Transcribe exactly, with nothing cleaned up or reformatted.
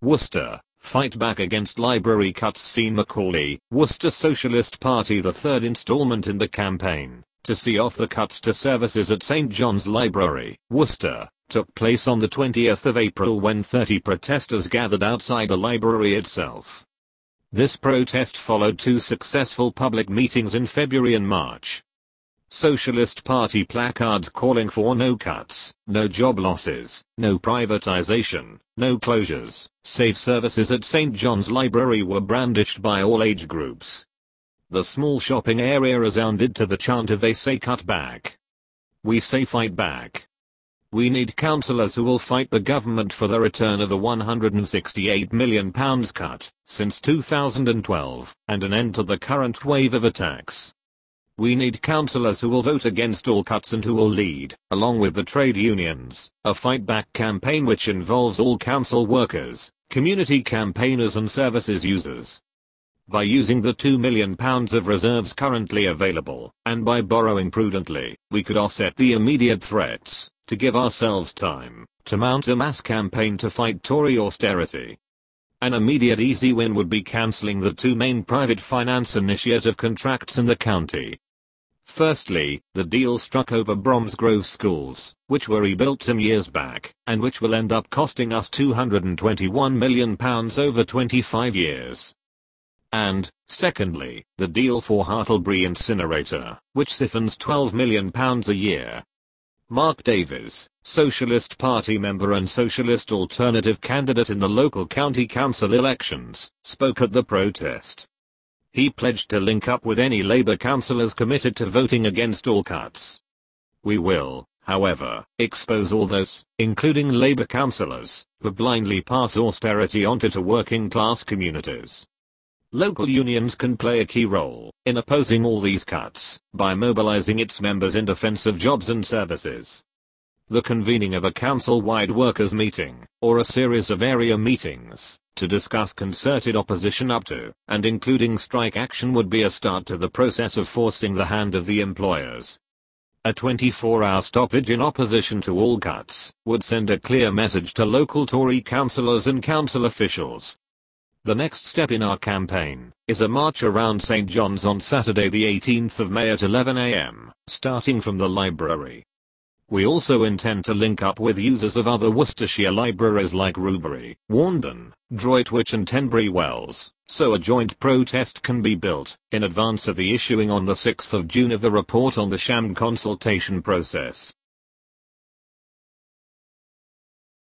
Worcester, fight back against library cuts. Sean Macaulay, Worcester Socialist Party. The third installment in the campaign to see off the cuts to services at Saint John's Library, Worcester, took place on the twentieth of April when thirty protesters gathered outside the library itself. This protest followed two successful public meetings in February and March. Socialist Party placards calling for no cuts, no job losses, no privatization, no closures, safe services at Saint John's Library were brandished by all age groups. The small shopping area resounded to the chant of "They say cut back. We say fight back." We need councillors who will fight the government for the return of the one hundred sixty-eight million pounds cut since two thousand twelve and an end to the current wave of attacks. We need councillors who will vote against all cuts and who will lead, along with the trade unions, a fight back campaign which involves all council workers, community campaigners and services users. By using the two million pounds of reserves currently available, and by borrowing prudently, we could offset the immediate threats, to give ourselves time to mount a mass campaign to fight Tory austerity. An immediate easy win would be cancelling the two main private finance initiative contracts in the county. Firstly, the deal struck over Bromsgrove schools, which were rebuilt some years back, and which will end up costing us two hundred twenty-one million pounds over twenty-five years. And, secondly, the deal for Hartlebury Incinerator, which siphons twelve million pounds a year. Mark Davies, Socialist Party member and Socialist Alternative candidate in the local county council elections, spoke at the protest. He pledged to link up with any Labour councillors committed to voting against all cuts. We will, however, expose all those, including Labour councillors, who blindly pass austerity onto to working class communities. Local unions can play a key role in opposing all these cuts by mobilising its members in defence of jobs and services. The convening of a council-wide workers' meeting, or a series of area meetings, to discuss concerted opposition up to, and including strike action would be a start to the process of forcing the hand of the employers. A twenty-four hour stoppage in opposition to all cuts would send a clear message to local Tory councillors and council officials. The next step in our campaign is a march around Saint John's on Saturday the eighteenth of May at eleven a m, starting from the library. We also intend to link up with users of other Worcestershire libraries like Rubery, Warndon, Droitwich and Tenbury Wells, so a joint protest can be built in advance of the issuing on the sixth of June of the report on the sham consultation process.